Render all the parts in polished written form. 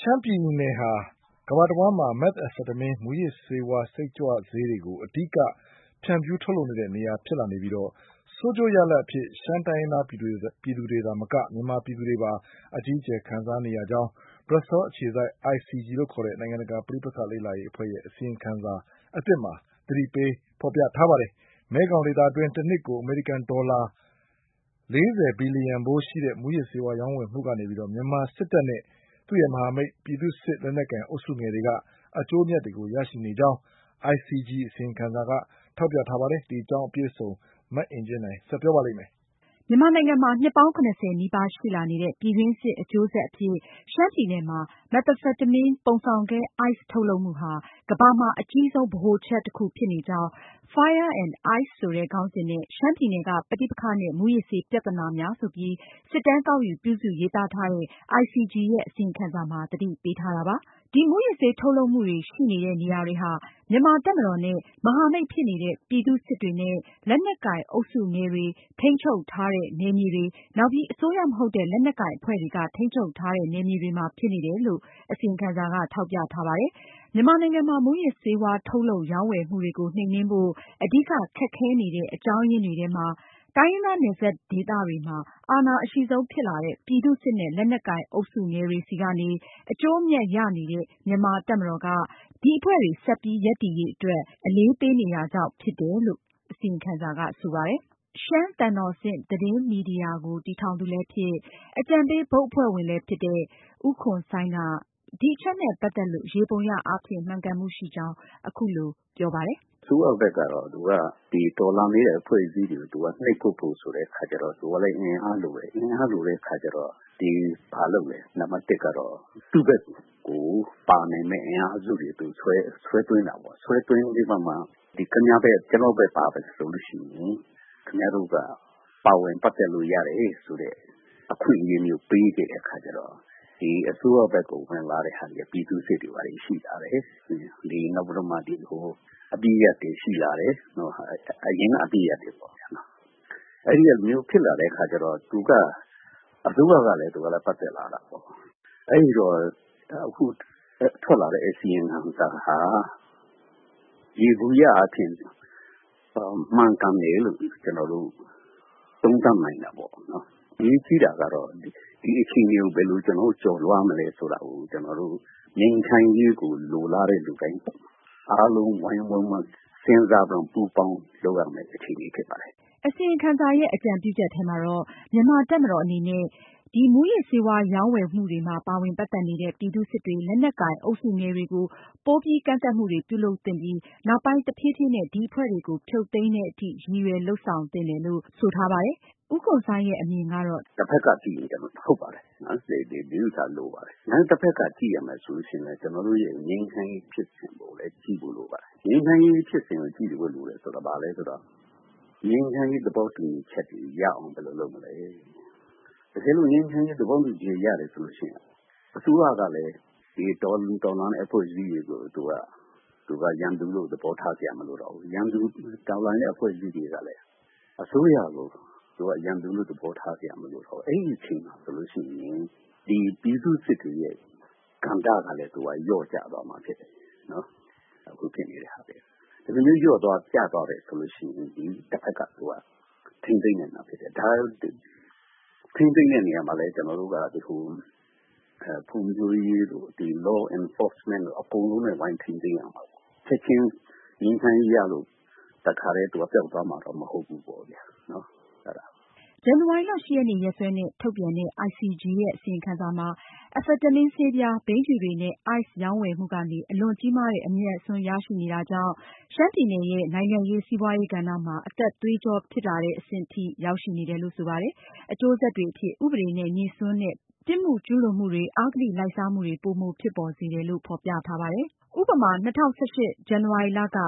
ရှမ်းပြည်နယ်ဟာကမ္ဘာတဝှမ်းမှာ methamphetamine မူးယစ်ဆေးဝါးစိတ်ကြွဆေးတွေကိုအဓိကဖြန့်ဖြူးထုတ်လုပ်နေတဲ့နေရာဖြစ်လာနေပြီးဆိုးကျိုးရလဒ်အဖြစ်ရှမ်းတိုင်းရင်းသားပြည်သူတွေသာမကမြန်မာပြည်သူတွေပါအကြီးအကျယ်ခံစားနေရကြောင်း Brussels အခြေစိုက် ICG လို့ခေါ်တဲ့နိုင်ငံတကာပဋိပက္ခလေ့လာရေးအဖွဲ့ရဲ့အစီရင်ခံစာအသစ်မှာသတိပေးဖေါ်ပြထားပါတယ်။မဲခေါင်ဒေသတွင်းတနှစ်ကိုအမေရိကန်ဒေါ်လာ40ဘီလီယံဖိုးရှိတဲ့မူးယစ်ဆေးဝါးရောင်းဝယ်မှုကနေမြန်မာစစ်တပ်နဲ့သူ့ရဲ့မဟာမိတ်ပြည်သူ့စစ်လက်နက်ကိုင်အုပ်စုငယ်တွေကအကျိုးအမြတ်တွေကိုရရှိနေကြောင်း ICG အစီရင်ခံစာကထောက်ပြထားပါတယ်။ဒီအကြောင်းအပြည့်အစုံမအင်ကြင်းနိုင်ဆက်ပြောပါလိမ့်မယ်။မြန်မာနိုင်ငံမှာနှစ်ပေါင်း70နီးပါးရှိလာနေတဲ့ပြည်တွင်းစစ်အကျိုးဆက်အဖြစ်ရှမ်းပြည်နယ်မှာ methamphetamine ပုံဆောင်ခဲ ice ထုတ်လုပ်မှုဟာကမ္ဘာမှာအကြီးဆုံးဗဟိုချက်တခုဖြစ်နေကြောင်း Fire and Ice ဆိုတဲ့ခေါင်းစဉ်နဲ့ရှမ်းပြည်နယ်ကပဋိပက္ခနဲ့မူးယစ်ဆေးပြဿနာများဆိုပြီးစစ်တမ်းကောက်ယူပြုစုရေးသားထားတဲ့ ICG ရဲ့အစီရင်ခံစာမှာသတိပေးထားတာပါ။ ဒီမူးယစ်ဆေးထုတ်လုပ်မှုတွေရှိနေတဲ့နေရာတွေဟာမြန်မာတပ်မတော်နဲ့မဟာမိတ်ဖြစ်နေတဲ့ပြည်သူ့စစ်တွေနဲ့လက်နက်ကိုင်အုပ်စုငယ်တွေထိန်းချုပ်ထားတဲ့နယ်မြေတွေနောက်ပြီးအစိုးရမဟုတ်တဲ့လက်နက်ကိုင်အဖွဲ့တွေကထိန်းချုပ်ထားတဲ့နယ်မြေတွေမှာဖြစ်နေတယ်လို့အစီရင်ခံစာကထောက်ပြထားပါတယ်။ မြန်မာနိုင်ငံမှာမူးယစ်ဆေးဝါးထုတ်လုပ်ရောင်းဝယ်မှုတွေကိုနှိမ်နင်းဖို့အဓိကခက်ခဲနေတဲ့အကြောင်းရင်းတွေထဲမှာတိုင်းရင်းသားနယ်စပ်ဒေသတွေမှာအာဏာအရှိဆုံးဖြစ်လာတဲ့ပြည်သူ့စစ်နဲ့လက်နက်ကိုင်အုပ်စုငယ်တွေဆီကနေအကျိုးအမြတ်ရနေတဲ့မြန်မာတပ်မတော်ကဒီအဖွဲ့တွေဆက်ပြီးရပ်တည်ရေးအတွက်အလေးပေးနေတာကြောင့်ဖြစ်တယ်လို့အစီရင်ခံစာကဆိုပါတယ်။ ရှမ်းသံတော်ဆင့်သတင်းမီဒီယာကိုတည်ထောင်သူလည်းဖြစ်အကြံပေးဘုတ်အဖွဲ့ဝင်လည်းဖြစ်တဲ့ဦးခွန်ဆိုင်းကဒီအချက်နဲ့ပတ်သက်လို့ယေဘုယျအားဖြင့်မှန်ကန်မှုရှိကြောင်းအခုလိုပြောပါတယ်။ "အစိုးရဘက်ကတော့သူကဒီတော်လှန်နေတဲ့အဖွဲ့အစည်းတွေကိုနှိပ်ကွပ်ဖို့ဆိုတဲ့အခါကျတော့သူကလည်းအင်အားလိုတယ်။အင်အားလိုတဲ့အခါကျတော့ဘာလုပ်လဲနံပါတ်1ကတော့သူ့ဘက်ကိုပါနိုင်မယ့်အင်အားစုတွေသူဆွဲသွင်းတာပေါ့။ဆွဲသွင်းပြီးမှခင်ဗျားဘက်ကျွန်တော်ဘက်ပါပဲဆိုလို့ရှိရင်ခင်ဗျားတို့ကပါဝင်ပတ်သက်လို့ရတယ်ဆိုတဲ့အခွင့်အရေးမျိုးပေးခဲ့တဲ့အခါကျတော့ဒီအစိုးရဘက်ကိုဝင်လာတဲ့ဟာတွေပြည်သူ့စစ်တွေပါရှိလာတယ်။နောက်ပြီးတော့မှအပစ်ရပ်တွေရှိလာတယ်။အရင်ကအပစ်ရပ်တွေပေါ့ဗျာ။အဲဒီလိုမျိုးဖြစ်လာတဲ့အခါကျတော့သူကအစိုးရကလည်းပတ်သက်လာတာပေါ့။အဲဒီတော့အခုထွက်လာတဲ့အစီရင်ခံစာဟာယေဘုယျအားဖြင့်မှန်ကန်တယ်လို့ကျွန်တော်တို့သုံးသပ်နိုင်တာပေါ့နော်။အရေးကြီးတာကတော့ဒီအခြေအနေကိုဘယ်လိုကျွန်တော်တို့ကျော်လွှားမလဲဆိုတာကိုကျွန်တော်တို့ငြိမ်းချမ်းရေးကိုလိုလားတဲ့လူတိုင်းအားလုံးဝိုင်းဝန်းစဉ်းစားပူးပေါင်းလုပ်ရမယ့်အခြေအနေဖြစ်ပါတယ်။အစီရင်ခံစာရဲ့အကြံပြုချက်ထဲမှာတော့မြန်မာတပ်မတော်အနေနဲ့ဒီမူးယစ်ဆေးဝါးရောင်းဝယ်မှုတွေမှာပါဝင်ပတ်သက်နေတဲ့ပြည်သူ့စစ်တွေလက်နက်ကိုင်အုပ်စုငယ်တွေကိုပိုပြီးကန့်သက်မှုတွေပြုလုပ်သင့်ပြီးနောက်ပိုင်းတဖြည်းဖြည်းနဲ့ဒီအဖွဲ့တွေကိုဖြုတ်သိမ်းတဲ့အထိရည်ရွယ်လုပ်ဆောင်သင့်တယ်လို့ဆိုထားပါတယ်။ဦးခွန်ဆိုင်းရဲ့အမြင်ကတော့တစ်ဖက်ကကြည့်ရင်ဟုတ်ပါတယ်ဒီဥစ္စာလိုပါတယ်။နောက်တစ်ဖက်ကကြည့်ရမယ်ဆိုလို့ရှိရင်ကျွန်တော်တို့ရဲ့ငြိမ်းချမ်းရေးဖြစ်စဉ်ကိုလည်းကြည့်ဖို့လိုပါတယ်။ငြိမ်းချမ်းရေးဖြစ်စဉ်ကိုကြည့်ဖို့လိုတယ်ဆိုတာဘာလဲဆိုတော့ငြိမ်းချမ်းရေးသဘောတူညီချက်တွေရအောင်ဘယ်လိုလုပ်မလဲ။တကယ်လို့ငြိမ်းချမ်းရေးသဘောတူညီချက်ရတယ်ဆိုလို့ရှိရင်အစိုးရကလည်းဒီတော်လှန်တဲ့အဖွဲ့အစည်းတွေကိုသူကရန်သူလို့သဘောထားကြမလို့တော့ဘူး။ရန်သူတော်လှန်တဲ့အဖွဲ့အစည်းတွေကလည်းအစိုးရကိုသူကရန်သူလို့သဘောထားကြမလို့တော့အဲ့ဒီအချိန်မှာဆိုလို့ရှိရင်ဒီပြည်သူစစ်တွေရဲ့ကံတားကလည်းသူကလျော့ကျသွားမှာဖြစ်တယ်နော်။အခုဖြစ်နေတဲ့ဟာတွေဒီလိုမျိုးလျော့သွားကျသွားတယ်ဆိုလို့ရှိရင်ဒီတစ်ဖက်ကသူကထိမ့်သိမ့်နေတာဖြစ်တယ်။ဒါထိမ့်သိမ့်တဲ့နေရာမှာလည်းကျွန်တော်တို့ကဖွံ့ဖြိုးရေးတို့ဒီ law enforcement တို့အကုန်လုံးနဲ့ဝိုင်းထိမ့်သိမ့်ရမှာပေါ့။ချက်ချင်းငြိမ်းချမ်းရေးရလို့တခါတည်းသူကပျောက်သွားမှာတော့မဟုတ်ဘူးပေါ့ဗျာနော်အဲ့ဒါဇန်နဝါရီလ ရက်နေ့ရက်စွဲနဲ့ထုတ်ပြန်တဲ့ ICG ရဲ့အစီရင်ခံစာမှာamphetamine ဆေးပြား၊ဘိန်းဖြူတွေနဲ့ ice ရောင်းဝယ်မှုကနေအလွန်ကြီးမားတဲ့အမြတ်အစွန်းရရှိနေတာကြောင့်ရှမ်းပြည်နယ်ရဲ့နိုင်ငံရေးစီးပွားရေးကဏ္ဍမှာအသက်သွေးကြောဖြစ်လာတဲ့အဆင့်ထိရောက်ရှိနေတယ်လို့ဆိုပါတယ်။အကျိုးဆက်တွေအဖြစ်ဥပဒေနဲ့ငြိစွန်းတဲ့ပြစ်မှုကျူးလွန်မှုတွေအဂတိလိုက်စားမှုတွေပိုမိုဖြစ်ပေါ်စေတယ်လို့ဖေါ်ပြထားပါတယ်။ဥပမာ 2018 ဇန်နဝါရီလက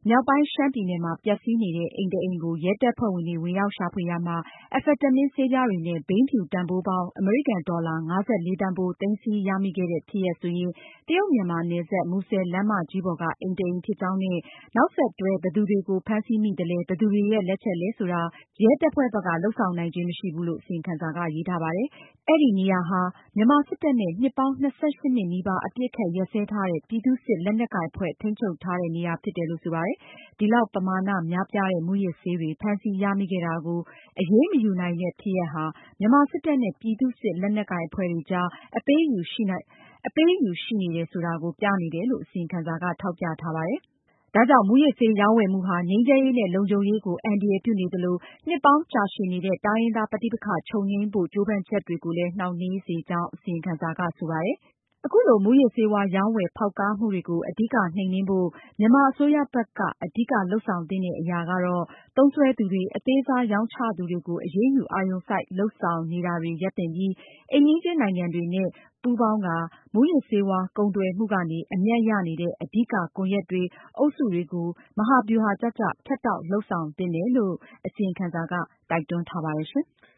မြောက်ပိုင်းရှမ်းပြည်နယ်မှာပျက်စီးနေတဲ့အိမ်တစ်အိမ်ကိုရဲတပ်ဖွဲ့ဝင်တွေဝင်ရောက်ရှာဖွေရာမှာ Amphetamine ဆေးပြားတွေနဲ့ဘိန်းဖြူတန်ဖိုးပေါင်းအမေရိကန်ဒေါ်လာ 54 သန်းဖိုးသိမ်းဆည်းရမိခဲ့တဲ့ဖြစ်ရပ်ဆိုရင် တရုတ်မြန်မာနယ်စပ်မူဆယ်လမ်းမကြီးပေါ်ကအိမ်တစ်အိမ်ဖြစ်ကြောင်းနဲ့ နောက်ဆက်တွဲဘယ်သူတွေကိုဖမ်းဆီးမိသလဲ ဘယ်သူတွေရဲ့လက်ချက်လဲဆိုတာ ရဲတပ်ဖွဲ့ဘက်ကလုပ်ဆောင်နိုင်ခြင်းမရှိဘူးလို့အစီရင်ခံစာကရေးထားပါတယ်။ အဲဒီနေရာဟာ မြန်မာစစ်တပ်နဲ့နှစ်ပေါင်း 28 နှစ်နီးပါးအပစ်အခတ်ရပ်စဲထားတဲ့ပြည်သူ့စစ်လက်နက်ကိုင်အဖွဲ့ထိန်းချုပ်ထားတဲ့နေရာဖြစ်တယ်လို့ဆိုပါတယ်။ ဒီလောက်ပမာဏများပြားတဲ့မူးယစ်ဆေးတွေဖမ်းဆီးရမိခဲ့တာကို အရေးမယူနိုင်တဲ့ဖြစ်ရပ်ဟာ မြန်မာစစ်တပ်နဲ့ပြည်သူ့စစ်လက်နက်ကိုင်အဖွဲ့တွေကြားအပေးအယူရှိနေတယ်ဆိုတာကိုပြနေတယ်လို့အစီရင်ခံစာကထောက်ပြထားပါတယ်။ ဒါကြောင့်မူးယစ်ဆေးရောင်းဝယ်မှုဟာငြိမ်းချမ်းရေးနဲ့လုံခြုံရေးကိုအန္တရာယ်ပြုနေသလို နှစ်ပေါင်းကြာရှည်နေတဲ့တိုင်းရင်းသားပဋိပက္ခချုပ်ငြိမ်းဖို့ကြိုးပမ်းချက်တွေကိုလည်းနှောင့်နှေးစေကြောင်းအစီရင်ခံစာကဆိုပါတယ်။ အခုလိုမူးယစ်ဆေးဝါးရောင်းဝယ်ဖောက်ကားမှုတွေကိုအဓိကနှိမ်နင်းဖို့မြန်မာအစိုးရဘက်ကအဓိကလုပ်ဆောင်သင့်တဲ့အရာကတော့ သုံးစွဲသူတွေ၊အသေးစားရောင်းချသူတွေကိုအရေးယူအာရုံစိုက်လုပ်ဆောင်နေတာတွေရပ်သင့်ပြီး အိမ်နီးချင်းနိုင်ငံတွေနဲ့ပူးပေါင်းကာမူးယစ်ဆေးဝါးကုန်သွယ်မှုကနေအမြတ်ရနေတဲ့အဓိကကွန်ရက်တွေ၊အုပ်စုတွေကို မဟာဗျူဟာကျကျဖြတ်တောက်လုပ်ဆောင်သင့်တယ်လို့အစီရင်ခံစာကတိုက်တွန်းထားပါတယ်ရှင်။